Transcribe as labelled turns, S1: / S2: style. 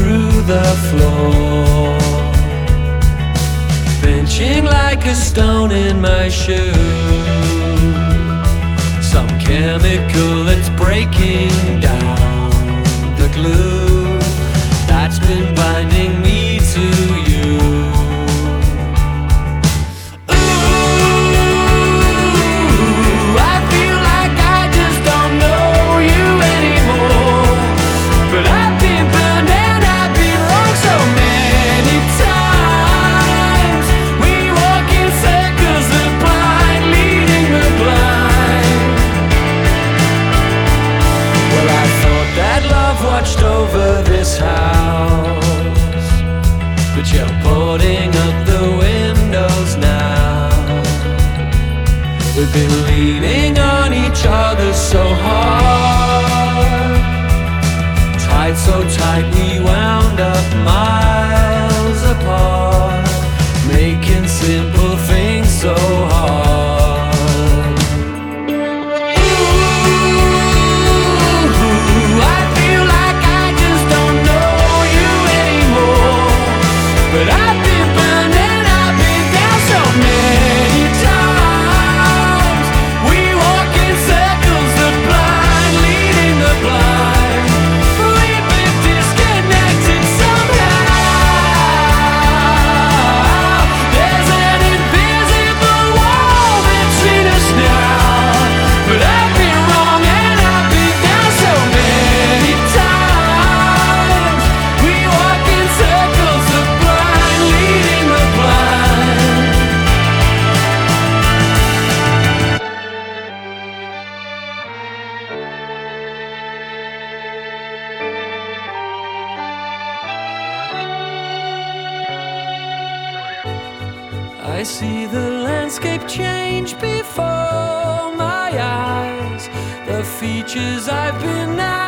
S1: through the floor, benching like a stone in my shoe. Some chemical that's breaking down the glue that's been binding me to you. Ooh, I feel like I just don't know you anymore, but I've been burned and I've been wrong so many times. We walk in circles, the blind leading the blind. Well, I thought that love watched over this house, but you're boarding up the windows now. We've been leaning on each other so hard, tied so tight we wound up miles apart, making simple things so hard. Ooh, I feel like I just don't know you anymore, but I've been burned and I've been down so many times. We walk in circles, the blind leading the blind. We've been disconnected somehow. There's an invisible wall between us now, but I've been wrong and I've been down so many times. We walk in circles, the blind leading the blind. I see the landscape change before my eyes, the features I've been